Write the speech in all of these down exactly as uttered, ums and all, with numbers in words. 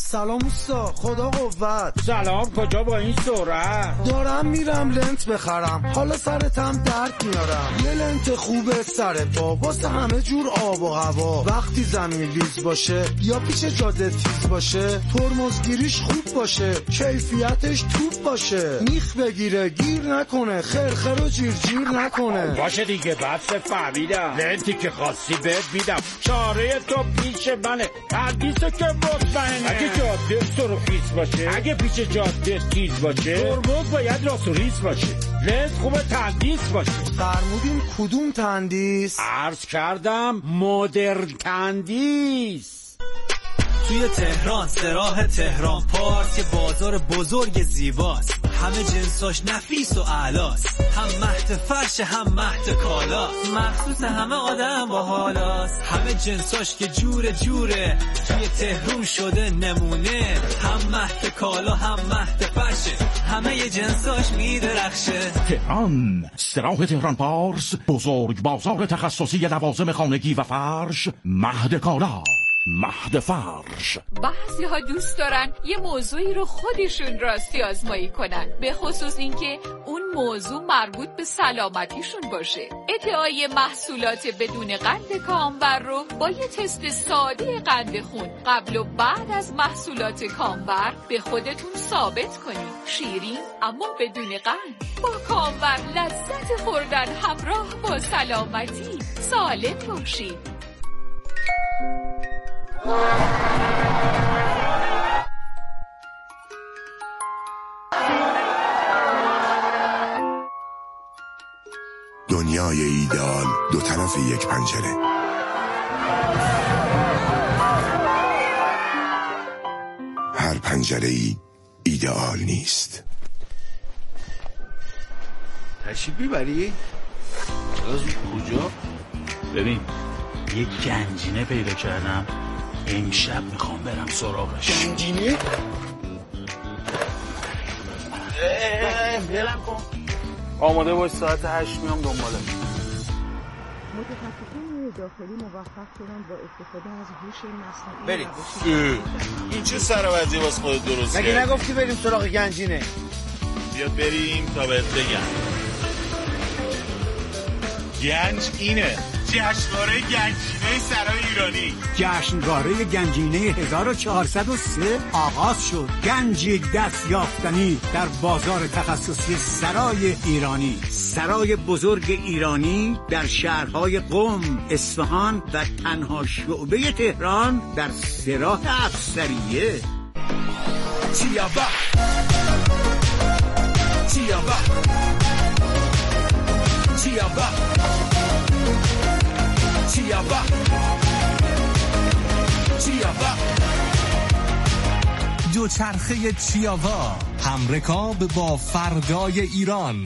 سلام اوستا، خدا قوت. سلام، کجا با این سرعت؟ دارم میرم لنت بخرم، حالا سرتم درد میارم. یه لنت خوبه سر پا واسه همه جور آب و هوا. وقتی زمین ریز باشه یا پیش جاده تیز باشه، ترمزگیریش خوب باشه، کیفیتش توپ باشه. میخ بگیره گیر نکنه، خرخر و جیر جیر نکنه. باشه دیگه، بس فهمیدم. لنتی که خاصی بهت میدم، چاره تو پیش منه. حدیثه که مطمئنه. اگه جاده سرخیز باشه، اگه پیش جاده تیز باشه، ترمز باید راست و ریز باشه. لنت خوبه تندیس باشه. فرمودین کدوم تندیس؟ عرض کردم مدرن تندیس. توی تهران، سراح تهران پارس، یه بازار بزرگ زیباست. همه جنساش نفیس و اعلاست، هم مهد فرش هم مهد کالاست، مخصوص همه آدم با حالاست. همه جنساش که جور جوره، توی تهران شده نمونه. هم مهد کالا هم مهد فرشه، همه ی جنساش میدرخشه. تهران، سراح تهران پارس، بزرگ بازار تخصصی لوازم خانگی و فرش. مهد کالا، مهد فرش. بعضی ها دوست دارن یه موضوعی رو خودشون راستی آزمایی کنن، به خصوص اینکه اون موضوع مربوط به سلامتیشون باشه. ادعای محصولات بدون قند کامبر رو با یه تست ساده قند خون قبل و بعد از محصولات کامبر به خودتون ثابت کنید. شیرین اما بدون قند، با کامبر لذت خوردن همراه با سلامتی. سالم باشید. دنیای ایدئال دو طرف یک پنجره. هر پنجره ای ایدئال نیست. تشریف میبری؟ از کجا؟ ببین، یه گنجینه پیدا کردم، امشب میخوام برم سراغش. گنجینه؟ بلم کن. آماده باش، ساعت هشت میام دنبالش. متخصصین داخلی موفق شدن با استفاده از هوش مصنوعی. بریم. این چه سر وضعی واسه خودت درست کردی؟ مگه نگفتی بریم سراغ گنجینه؟ بیا بریم تا بهت بگم. گنج اینه، جشنواره گنجینه سرای ایرانی. جشنواره گنجینه هزار و چهارصد و سه آغاز شد. گنجی دست یافتنی در بازار تخصصی سرای ایرانی. سرای بزرگ ایرانی در شهرهای قم، اصفهان و تنها شعبه تهران در سراح افسریه. چیابا چیابا چیابا چیابا چیابا دوچرخه چیاوا، همرکاب با فردای ایران.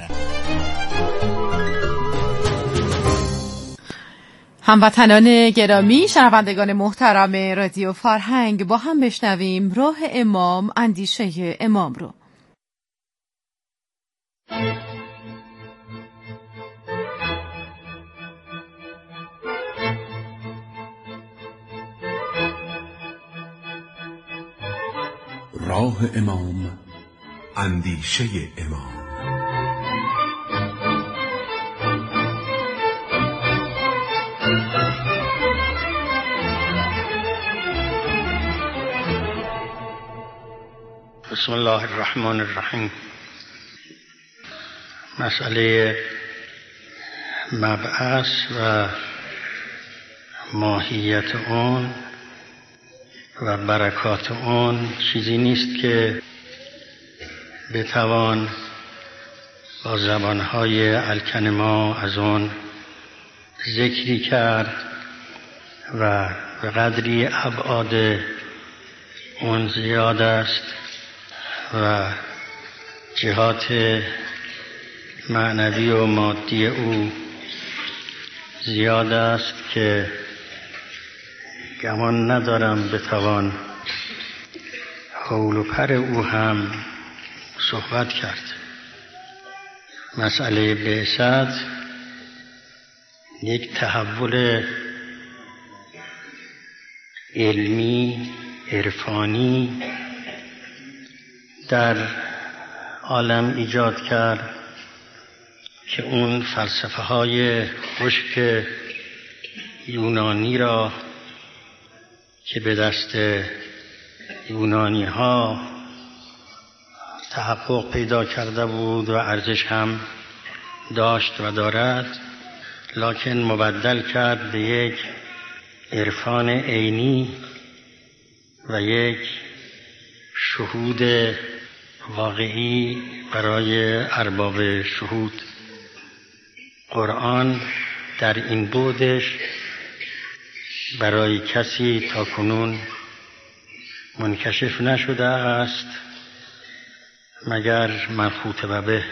هموطنان گرامی، شنوندگان محترم رادیو فرهنگ، با هم بشنویم راه امام، اندیشه امام رو. راه امام، اندیشه امام. بسم الله الرحمن الرحیم. مسئله مبعث و ماهیت اون و برکات اون چیزی نیست که بتوان با زبانهای الکلمه از اون ذکری کرد و به قدری ابعاد اون زیاد است و جهات معنوی و مادی او زیاد است که گمان ندارم بتوان حول و پر او هم صحبت کرد. مسئله بعثت یک تحول علمی عرفانی در عالم ایجاد کرد که اون فلسفه های خشک یونانی را که به دست یونانی ها تحقق پیدا کرده بود و ارزش هم داشت و دارد، لکن مبدل کرد به یک عرفان عینی و یک شهود واقعی برای ارباب شهود. قرآن در این بعدش برای کسی تا کنون منکشف نشده است مگر منخوط به،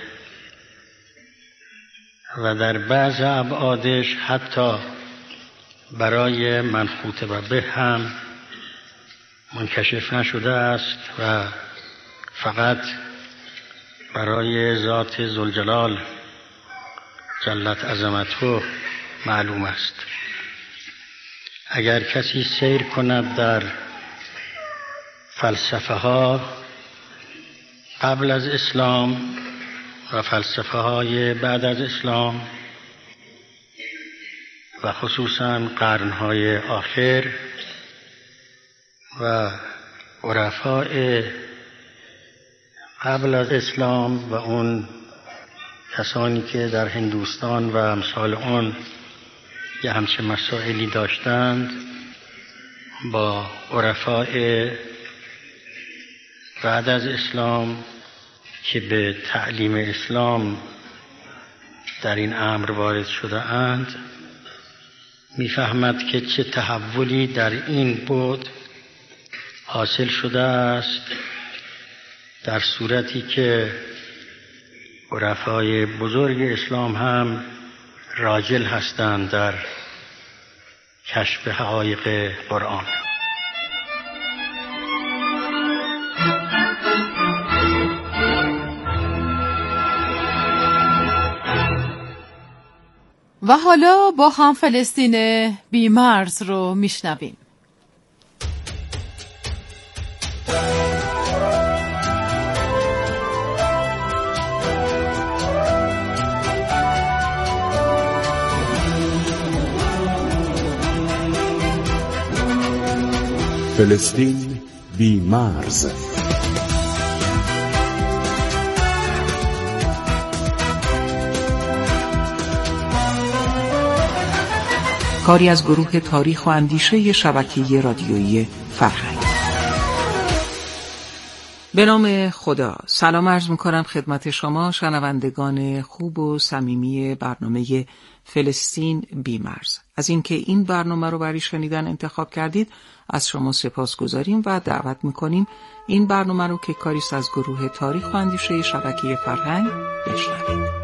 و در بعض ابعادش حتی برای منخوط به هم منکشف نشده است و فقط برای ذات ذوالجلال جلت عظمته معلوم است. اگر کسی سیر کند در فلسفه ها قبل از اسلام و فلسفه های بعد از اسلام و خصوصا قرنهای آخر و عرفای قبل از اسلام و اون کسانی که در هندوستان و امثال اون یه همچه مسائلی داشتند، با عرفای بعد از اسلام که به تعلیم اسلام در این امر وارد شده اند، میفهمد که چه تحولی در این بعد حاصل شده است، در صورتی که عرفای بزرگ اسلام هم راجل هستند در کشف حقایق قرآن. و حالا با هم فلسطین بی‌مرز رو میشنویم. فلسطین بی‌مرز. کاری از گروه تاریخ و اندیشه شبکه رادیویی فرهنگ. به نام خدا سلام عرض می‌کنم خدمت شما شنوندگان خوب و صمیمی برنامه فلسطین بی‌مرز. از اینکه این برنامه رو برای شنیدن انتخاب کردید از شما سپاسگزاریم و دعوت می‌کنیم این برنامه رو که کاری از گروه تاریخ و اندیشه شبکه فرهنگ بشنوید.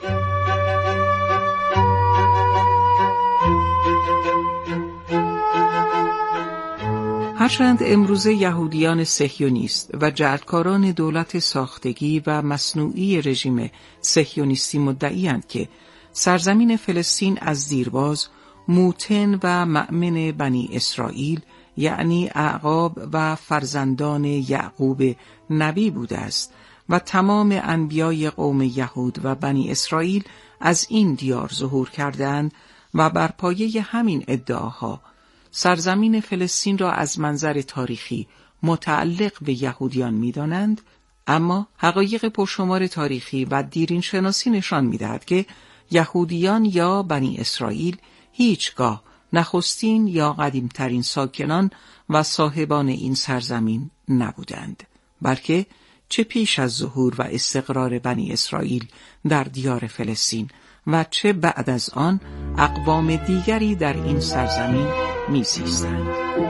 هرچند امروزه یهودیان صهیونیست و جعلکاران دولت ساختگی و مصنوعی رژیم صهیونیستی مدعی‌اند که سرزمین فلسطین از دیرباز موطن و مأمن بنی اسرائیل یعنی اعقاب و فرزندان یعقوب نبی بوده است و تمام انبیای قوم یهود و بنی اسرائیل از این دیار ظهور کردند و بر پایه همین ادعاها سرزمین فلسطین را از منظر تاریخی متعلق به یهودیان می‌دانند، اما حقایق پرشمار تاریخی و دیرین شناسی نشان می‌دهد که یهودیان یا بنی اسرائیل هیچگاه نخستین یا قدیمترین ساکنان و صاحبان این سرزمین نبودند، بلکه چه پیش از ظهور و استقرار بنی اسرائیل در دیار فلسطین و چه بعد از آن اقوام دیگری در این سرزمین می‌زیستند.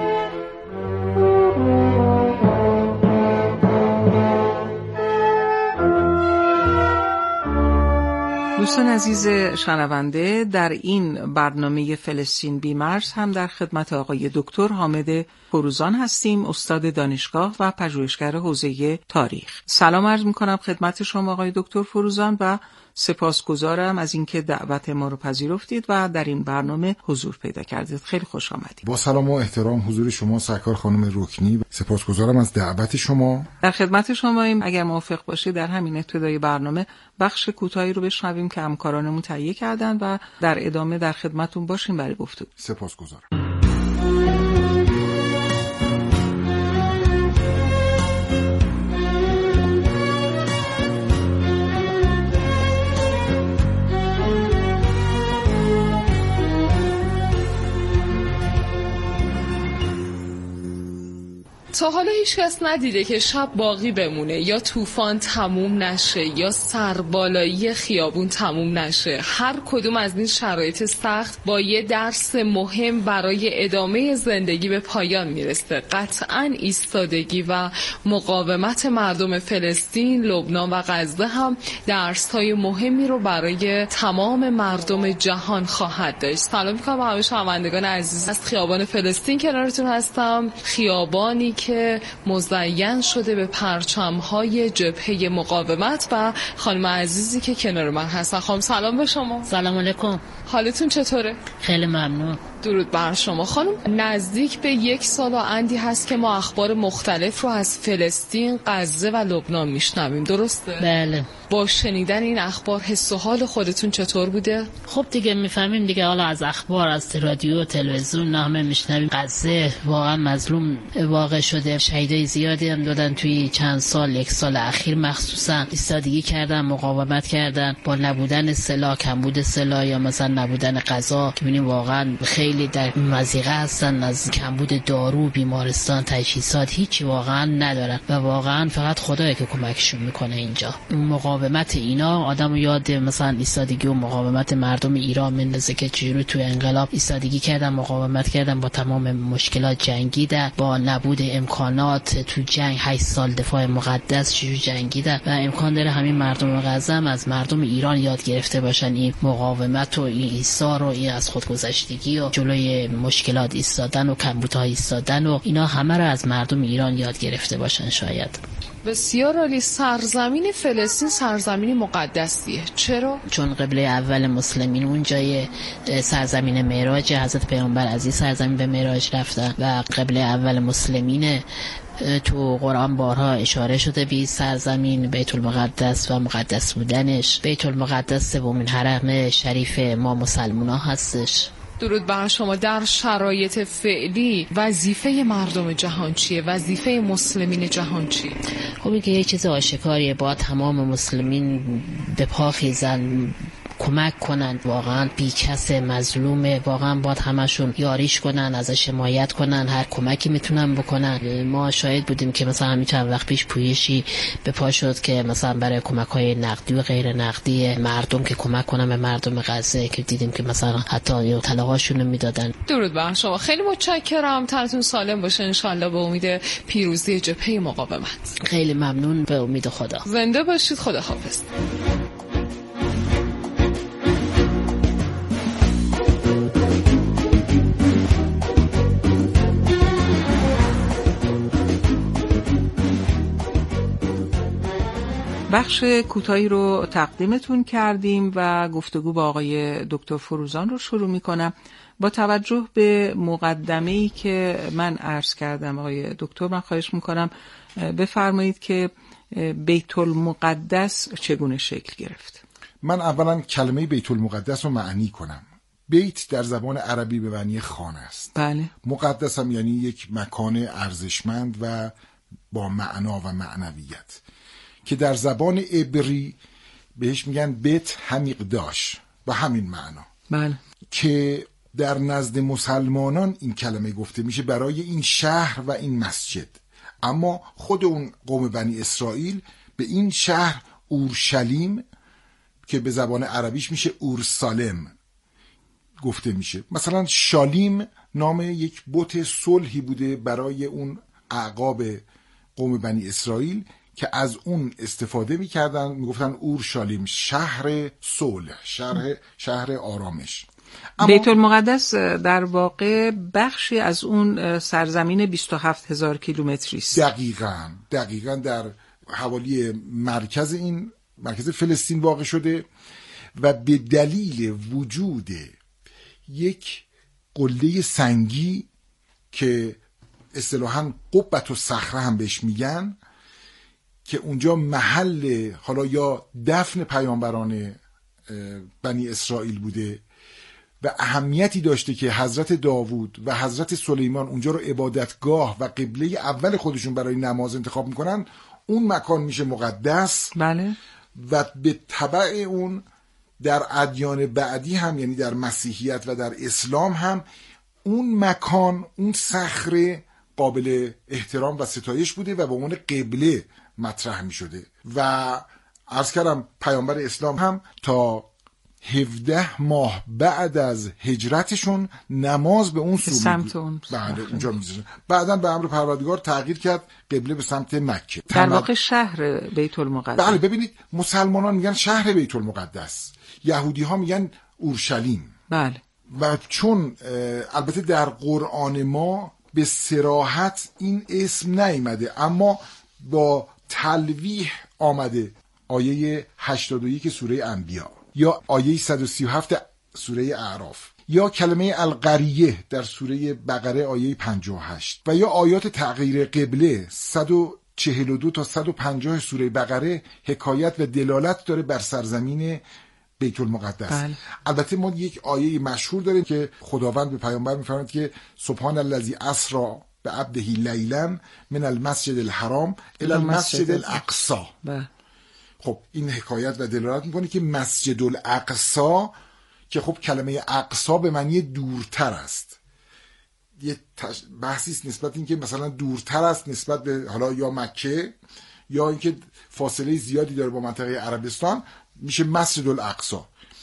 دوستان عزیز شنونده، در این برنامه فلسطین بی‌مرز هم در خدمت آقای دکتر حامد فروزان هستیم، استاد دانشگاه و پژوهشگر حوزه تاریخ. سلام عرض می‌کنم خدمت شما آقای دکتر فروزان و سپاسگزارم از اینکه دعوت ما رو پذیرفتید و در این برنامه حضور پیدا کردید. خیلی خوش آمدید. با سلام و احترام حضور شما سرکار خانم رکنی، سپاسگزارم از دعوت شما. در خدمت شماییم. اگر موافق باشید در همین ابتدای برنامه بخش کوتاهی رو بشنویم که همکارانمون تهیه کردن و در ادامه در خدمتتون باشیم برای گفتگو. سپاسگزارم. تا حالا هیچ کس ندیده که شب باقی بمونه یا طوفان تموم نشه یا سربالایی خیابون تموم نشه. هر کدوم از این شرایط سخت با یه درس مهم برای ادامه زندگی به پایان میرسه. قطعاً ایستادگی و مقاومت مردم فلسطین، لبنان و غزه هم درس‌های مهمی رو برای تمام مردم جهان خواهد داشت. سلام می‌کنم به همه شنوندگان عزیز. از خیابان فلسطین کنارتون هستم. خیابانی که مزین شده به پرچم‌های جبهه مقاومت و خانم عزیزی که کنار من هستن. خانم سلام به شما. سلام علیکم. حالتون چطوره؟ خیلی ممنون. درود بر شما. خانم نزدیک به یک سال و اندی هست که ما اخبار مختلف رو از فلسطین، غزه و لبنان میشنویم، درسته؟ بله. با شنیدن این اخبار حس و حال خودتون چطور بوده؟ خب دیگه میفهمیم دیگه، حالا از اخبار، از رادیو و تلویزیون نامه میشنویم. غزه واقعا مظلوم واقع شده، شهیدای زیادی هم دادن توی چند سال، یک سال اخیر مخصوصا ایستادگی کردن، مقاومت کردن با نبودن سلاح، کمبود سلاح یا مثلا نبودن غذا که ببینیم واقعا خیلی در مضیقه هستن، از کمبود دارو، بیمارستان، تجهیزات هیچی واقعا ندارن و واقعا فقط خدایی که کمکشون میکنه. اینجا مقاومت اینا آدمو یاد مثلا ایستادگی و مقاومت مردم ایران میندازه که چجوری توی انقلاب ایستادگی کردن، مقاومت کردن، با تمام مشکلات جنگیدن، با نبود امکانات تو جنگ هشت سال دفاع مقدس چجوری جنگیدن و امکان داره همین مردم غزه هم از مردم ایران یاد گرفته باشن این مقاومت و این ایثار و این از خودگذشتگی و جلوی مشکلات ایستادن و کمبودها ایستادن و اینا همه رو از مردم ایران یاد گرفته باشن. شاید بسیار عالی. سرزمین فلسطین سرزمین مقدسیه. چرا؟ چون قبله اول مسلمین اون جای سرزمین معراج حضرت پیامبر از این سرزمین به معراج رفتن و قبله اول مسلمینه. تو قرآن بارها اشاره شده به سرزمین بیت المقدس و مقدس بودنش. بیت المقدس سومین حرم شریف ما مسلمونا هستش. درود بر شما. در شرایط فعلی وظیفه مردم جهان چیه؟ وظیفه مسلمین جهان چیه؟ خب این که یه چیز آشکاریه، با تمام مسلمین به پا خیزن، کمک کنند. واقعا بی کس مظلومه، واقعا باید همشون یاریش کنن، ازش حمایت کنن، هر کمکی میتونن بکنن. ما شاهد بودیم که مثلا همین چند وقت پیش پویشی به پا شد که مثلا برای کمک‌های نقدی و غیر نقدی مردم که کمک کنن به مردم غزه، که دیدیم که مثلا حتی طلاهاشون رو میدادن. درود بر شما. خیلی متشکرم. تنتون سالم باشه ان شاءالله، به امید پیروزی جبهه مقاومت. خیلی ممنون. به امید خدا. زنده باشید. خداحافظ. بخش کوتاهی رو تقدیمتون کردیم و گفتگو با آقای دکتر فروزان رو شروع میکنم. با توجه به مقدمه‌ای که من عرض کردم آقای دکتر، من خواهش میکنم بفرمایید که بیت المقدس چگونه شکل گرفت. من اولا کلمه بیت المقدس رو معنی کنم. بیت در زبان عربی به معنی خانه است. بله. مقدس هم یعنی یک مکان ارزشمند و با معنا و معنویت که در زبان عبری بهش میگن بیت همیقداش و همین معنا. بله. که در نزد مسلمانان این کلمه گفته میشه برای این شهر و این مسجد، اما خود اون قوم بنی اسرائیل به این شهر اورشلیم که به زبان عربیش میشه اورسالم گفته میشه. مثلا شالیم نام یک بت صلحی بوده برای اون اعقاب قوم بنی اسرائیل که از اون استفاده میکردن، میگفتن اورشلیم شهر صلح، شهر شهر آرامش. بیت المقدس در واقع بخشی از اون سرزمین بیست و هفت هزار کیلومتری است. دقیقاً دقیقاً در حوالی مرکز این مرکز فلسطین واقع شده و به دلیل وجود یک قله سنگی که اصطلاحاً قبة الصخره هم بهش میگن که اونجا محل حالا یا دفن پیامبران بنی اسرائیل بوده و اهمیتی داشته که حضرت داوود و حضرت سلیمان اونجا رو عبادتگاه و قبله اول خودشون برای نماز انتخاب میکنن، اون مکان میشه مقدس. بله. و به تبع اون در ادیان بعدی هم، یعنی در مسیحیت و در اسلام هم، اون مکان، اون صخره قابل احترام و ستایش بوده و به عنوان قبله مطرح می شده. و عرض کردم پیامبر اسلام هم تا هفده ماه بعد از هجرتشون نماز به اون سو سمت اون بله اونجا میذاشتن. بعداً به امر پروردگار تغییر کرد، قبله به سمت مکه، در واقع شهر بیت المقدس. بله ببینید، مسلمانان میگن شهر بیت المقدس، یهودی ها میگن اورشلیم. بله. و چون البته در قرآن ما به صراحت این اسم نیامده، اما با تلویح آمده، آیه هشتاد و یک سوره انبیاء یا آیه صد و سی و هفت سوره اعراف یا کلمه القریه در سوره بقره آیه پنجاه و هشت و یا آیات تغییر قبله صد و چهل و دو تا صد و پنجاه سوره بقره حکایت و دلالت داره بر سرزمین بیت المقدس. بله. البته ما یک آیه مشهور داریم که خداوند به پیامبر میفرماید که سبحان الذی اسری بعبده لیلا من المسجد الحرام الی المسجد الاقصی. بله. خب این حکایت و دلالت میکنه که مسجد الاقصی، که خب کلمه اقصا به معنی دورتر است، یه تش... بحثی است نسبت این که مثلا دورتر است نسبت به حالا یا مکه یا اینکه فاصله زیادی داره با منطقه عربستان، میشه مسجد الاقصی.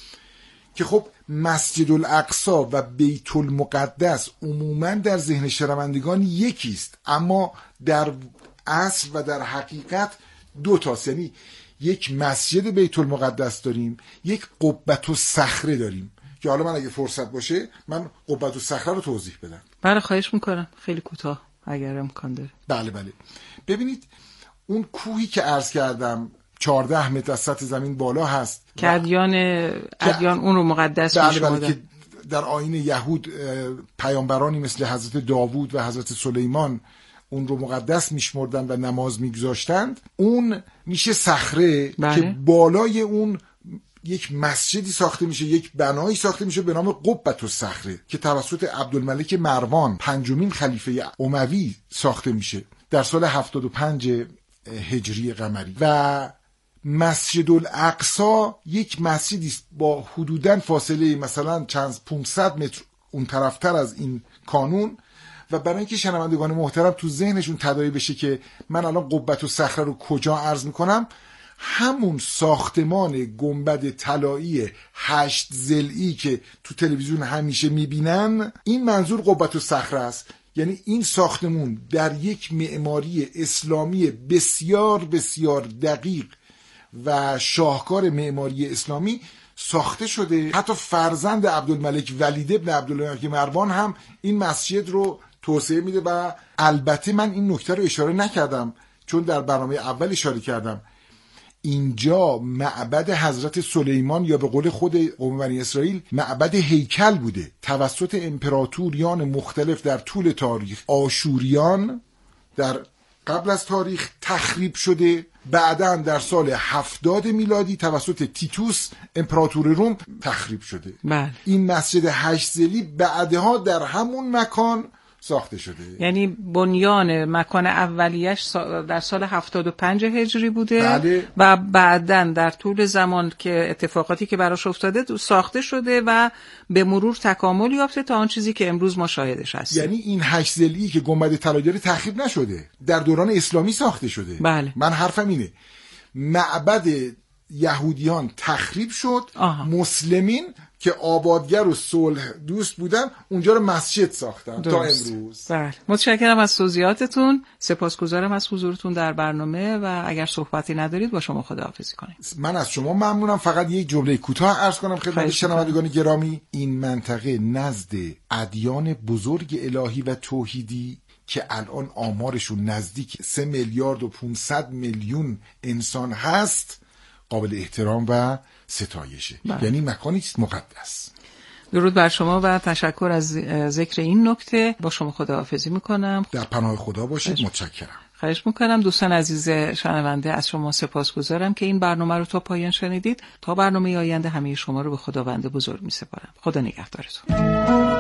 که خب مسجد الاقصی و بیت المقدس عموما در ذهن شنوندگان یکیست، اما در اصل و در حقیقت دو تاست. یعنی یک مسجد بیت المقدس داریم، یک قبة الصخره داریم که حالا من اگه فرصت باشه من قبة الصخره رو توضیح بدم. بله خواهش میکنم، خیلی کوتاه اگر امکان داره. بله بله. ببینید اون کوهی که عرض کردم چهارده متر از سطح زمین بالا هست که ادیان ادیان اون رو مقدس می‌شمردن. بله بله، که در آیین یهود پیامبرانی مثل حضرت داوود و حضرت سلیمان اون رو مقدس میشمردن و نماز میگذاشتند. اون میشه صخره. بله. که بالای اون یک مسجدی ساخته میشه، یک بنایی ساخته میشه به نام قبة الصخره که توسط عبدالملک مروان پنجمین خلیفه اموی ساخته میشه در سال هفتاد و پنج هجری قمری. و مسجد الاقصی یک مسجدی است با حدوداً فاصله مثلا چند پانصد متر اون طرفتر از این کانون. و برای اینکه شنوندگان محترم تو ذهنشون تداعی بشه که من الان قبة الصخره رو کجا عرض میکنم، همون ساختمان گنبد طلایی هشت ضلعی که تو تلویزیون همیشه میبینن، این منظور قبة الصخره است. یعنی این ساختمون در یک معماری اسلامی بسیار بسیار دقیق و شاهکار معماری اسلامی ساخته شده. حتی فرزند عبدالملک ولید ابن عبدالملک مروان هم این مسجد رو توسعه میده. و البته من این نکته رو اشاره نکردم چون در برنامه اول اشاره کردم، اینجا معبد حضرت سلیمان یا به قول خود قوم بنی اسرائیل معبد هیکل بوده توسط امپراتوریان مختلف در طول تاریخ. آشوریان در قبل از تاریخ تخریب شده، بعداً در سال هفتاد میلادی توسط تیتوس امپراتور روم تخریب شده. بله. این مسجد هشت ضلعی بعدها در همون مکان ساخته شده. یعنی بنیان مکان اولیش در سال هفتاد و پنج هجری بوده. بله. و بعداً در طول زمان که اتفاقاتی که براش افتاده ساخته شده و به مرور تکامل یافته تا آن چیزی که امروز ما شاهدش هستیم. یعنی این هشت ضلعی که گنبد طلایی داره تخریب نشده، در دوران اسلامی ساخته شده. بله. من حرفم اینه، معبد یهودیان تخریب شد. آها. مسلمین که آبادگر و صلح دوست بودن اونجا رو مسجد ساختن درست. تا امروز. بله. متشکرم از توضیحاتتون، سپاسگزارم از حضورتون در برنامه و اگر صحبتی ندارید با شما خداحافظی کنیم. من از شما ممنونم. فقط یک جمله کوتاه عرض کنم خدمت شنوندگان گرامی. این منطقه نزد ادیان بزرگ الهی و توحیدی که الان آمارشون نزدیک سه میلیارد و پانصد میلیون انسان هست قابل احترام و ستایشه. بله. یعنی مکانی است مقدس. درود بر شما و تشکر از ذکر این نکته. با شما خداحافظی میکنم. در پناه خدا باشید. خواهش. متشکرم. خواهش میکنم. دوستان عزیز شنونده، از شما سپاسگزارم که این برنامه رو تا پایان شنیدید. تا برنامه آینده همه شما رو به خداوند بزرگ میسپارم. خدا نگهدارتون.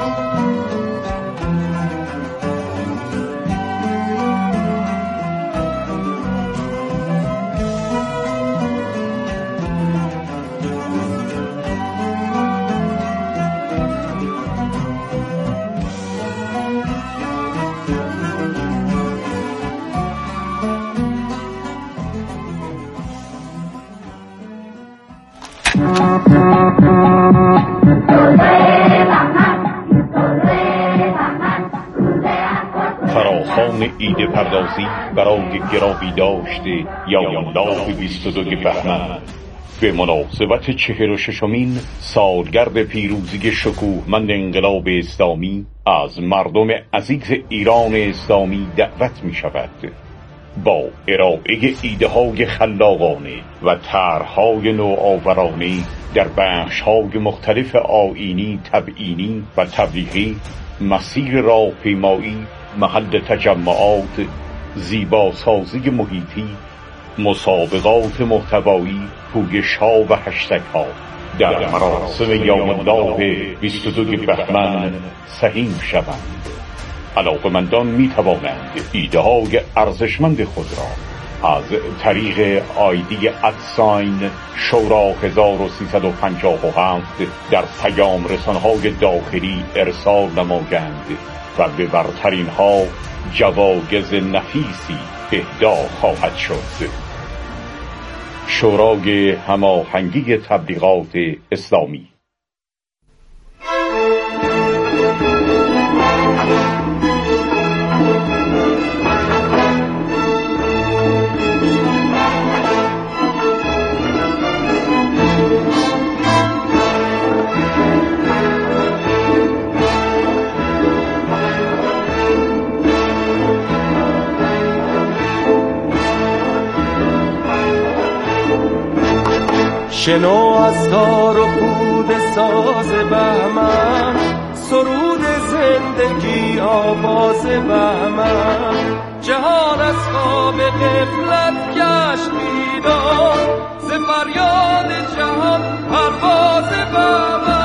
فراخوان ایده پردازی برای گرامی داشته یاینداز بیست و دو بهمن به مناسبت چهل و ششمین سالگرد پیروزی شکوهمند انقلاب اسلامی از مردم عزیز ایران اسلامی دعوت می شود با ارائه ایده های خلاقانه و طرح‌های نوآورانه در بخش‌های مختلف آیینی، تبیینی و تبلیغی، مسیر راهپیمایی، محل تجمعات، زیباسازی محیطی، مسابقات محتوایی، پویش‌ها و هشتگ‌ها در مراسم یوم‌الله بیست و دو بهمن سهیم شوند. علاقه‌مندان می‌توانند ایده‌های ارزشمند خود را از طریق آیدی ادساین شورا هزار و سیصد و پنجاه و هفت در پیام رسانه‌های داخلی ارسال نمایند و به برترین ها جوایز نفیسی اهدا خواهد شد. شورای هماهنگی تبلیغات اسلامی. شنو از تار و پود ساز بهمن، سرود زندگی آواز بهمن. جهان از خواب غفلت گشت بیدار، ز فریاد جهان پرواز بهمن.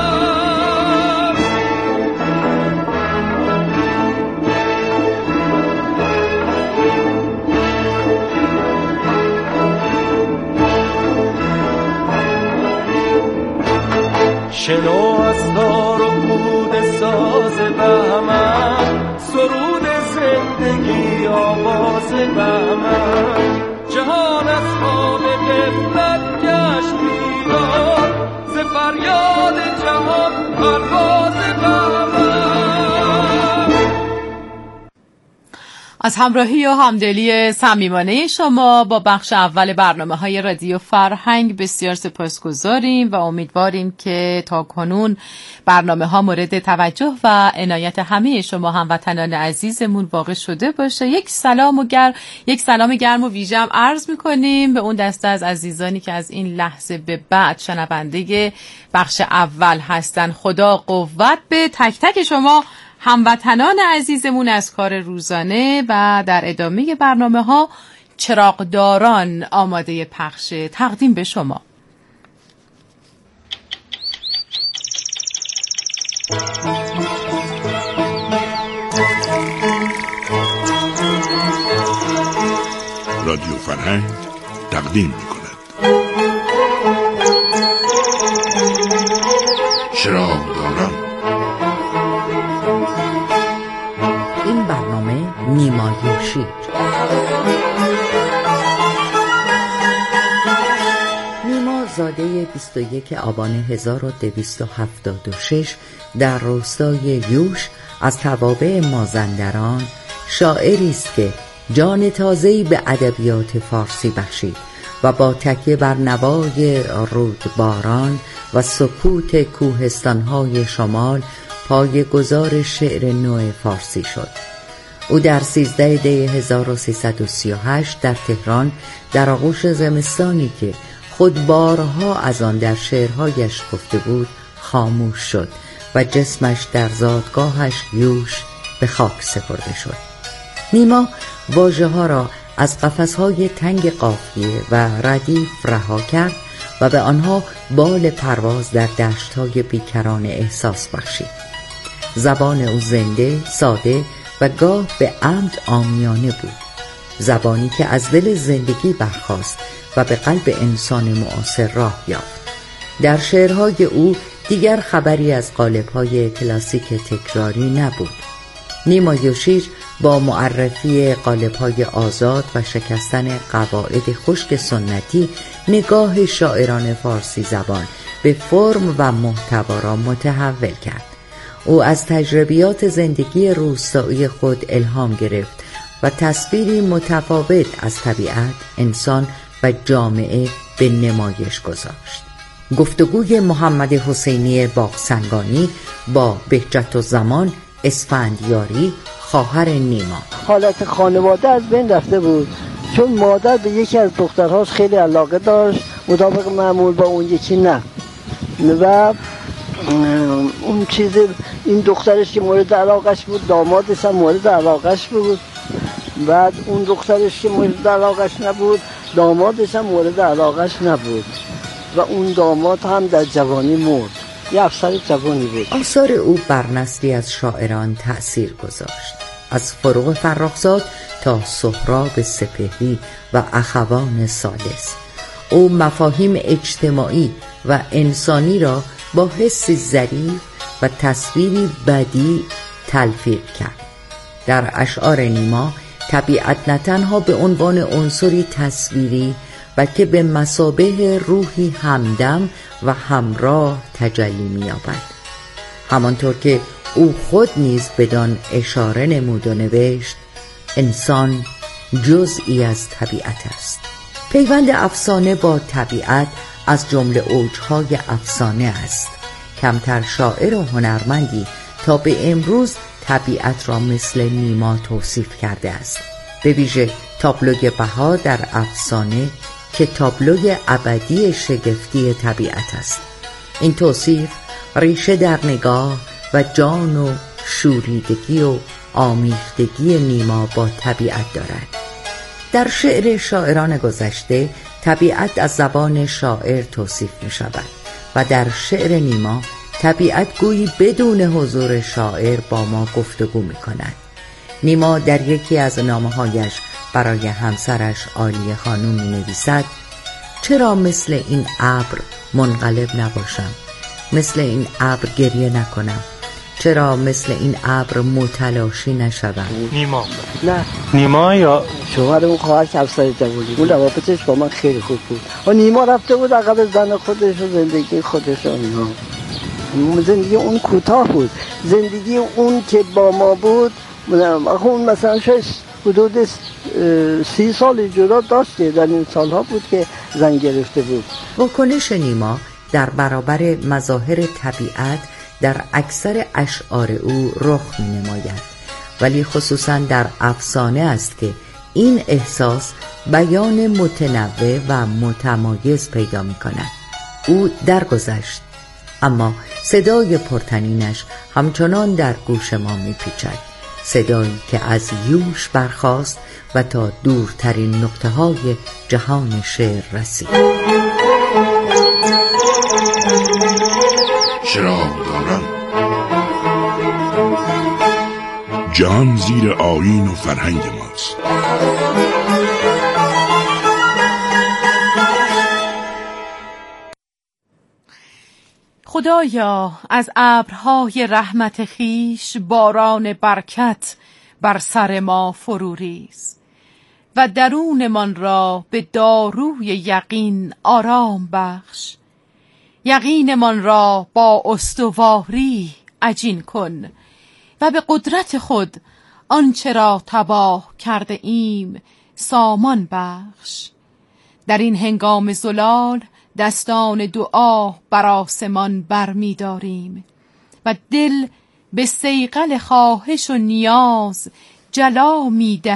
شنو از تار و پود ساز بهمن، سرود زندگی آواز بهمن. جهان از خواب غفلت گشت بیدار، ز فریاد جهان پرواز بهمن. از همراهی و همدلی صمیمانه شما با بخش اول برنامه‌های رادیو فرهنگ بسیار سپاسگزاریم و امیدواریم که تاکنون برنامه‌ها مورد توجه و عنایت همه شما هموطنان عزیزمون واقع شده باشه. یک سلام و گر یک سلام گرم و ویژه هم عرض می‌کنیم به اون دسته از عزیزانی که از این لحظه به بعد شنونده بخش اول هستن. خدا قوت به تک تک شما هموطنان عزیزمون از کار روزانه و در ادامه برنامه ها چراغداران آماده پخش تقدیم به شما. رادیو فرهنگ تقدیم می کند چراغداران. این برنامه نیمای شیر. نیما زاده بیست و یک آبان هزار و دویست و هفتاد و شش در روستای یوش از توابع مازندران شاعری است که جان تازه‌ای به ادبیات فارسی بخشید و با تکیه بر نوای رودباران و سکوت کوهستان‌های شمال پایه‌گذار شعر نو فارسی شد. او در سیزده دی هزار و سیصد و سی و هشت در تهران در آغوش زمستانی که خود بارها از آن در شعرهایش گفته بود خاموش شد و جسمش در زادگاهش یوش به خاک سپرده شد. نیما واژه ها را از قفس‌های تنگ قافیه و ردیف رها کرد و به آنها بال پرواز در دشت‌های بیکران احساس بخشید. زبان او زنده، ساده و گاه به عمد عامیانه بود. زبانی که از دل زندگی برخاست و به قلب انسان معاصر راه یافت. در شعرهای او دیگر خبری از قالب‌های کلاسیک تکراری نبود. نیما یوشیج با معرفی قالب‌های آزاد و شکستن قواعد خشک سنتی نگاه شاعران فارسی زبان به فرم و محتوا را متحول کرد. او از تجربیات زندگی روستایی خود الهام گرفت و تصویری متفاوت از طبیعت، انسان و جامعه به نمایش گذاشت. گفتگوی محمد حسینی باغسنگانی با بهجت الزمان اسفندیاری خواهر نیما. حالت خانواده از بین رفته بود، چون مادر به یکی از دخترهاش خیلی علاقه داشت، مطابق معمول با اون یکی نه، و اون چیز این دخترش که مورد علاقش بود دامادش هم مورد علاقش بود، بعد اون دخترش که مورد علاقش نبود دامادش هم مورد علاقش نبود و اون داماد هم در جوانی مرد. یه افسر جوانی بود. آثار او بر نسلی از شاعران تأثیر گذاشت. از فروغ فرخزاد تا سهراب سپهری و اخوان ثالث، او مفاهیم اجتماعی و انسانی را با حسی ظریف و تصویری بدیع تلفیق کرد. در اشعار نیما طبیعت نه تنها به عنوان عنصری تصویری و که به مثابه روحی همدم و همراه تجلی می‌یابد، همانطور که او خود نیز بدان اشاره نمود و نوشت انسان جزئی از طبیعت است. پیوند افسانه با طبیعت از جمله اوجهای افسانه است. کمتر شاعر و هنرمندی تا به امروز طبیعت را مثل نیما توصیف کرده است. به ویژه تابلوی بها در افسانه که تابلوی ابدی شگفتی طبیعت است. این توصیف ریشه در نگاه و جان و شوریدگی و آمیختگی نیما با طبیعت دارد. در شعر شاعران گذشته طبیعت از زبان شاعر توصیف می شود و در شعر نیما طبیعت گویی بدون حضور شاعر با ما گفتگو می کند. نیما در یکی از نامه‌هایش برای همسرش عالیه خانم می نویسد چرا مثل این ابر منقلب نباشم، مثل این ابر گریه نکنم، چرا مثل این ابر متلاشی نشدم. نیما نه نیما یا شوهر اون خواهر که افسر جوانی، اون روابطش با من خیلی خوب بود و نیما رفته بود عقب زن خودش و زندگی خودش و اینا. زندگی اون کوتاه بود، زندگی اون که با ما بود اون مثلا شاید حدود سی سال جدا داشته، در این سالها بود که زن گرفته بود. واکنش نیما در برابر مظاهر طبیعت در اکثر اشعار او رخ می نماید، ولی خصوصا در افسانه است که این احساس بیان متنوع و متمایز پیدا می کند. او درگذشت، اما صدای پرتنینش همچنان در گوش ما می پیچد، صدایی که از یوش برخاست و تا دورترین نقطه های جهان شعر رسید. چراغ دارم جهان زیر آیین و فرهنگ ماست. خدایا از ابرهای رحمت خیش باران برکت بر سر ما فرو ریز و درونمان را به داروی یقین آرام بخش. یقینمان را با استواری عجین کن و به قدرت خود آنچه را تباه کرده ایم سامان بخش. در این هنگام زلال دستان دعا بر آسمان برمی داریم و دل به صیقل خواهش و نیاز جلا می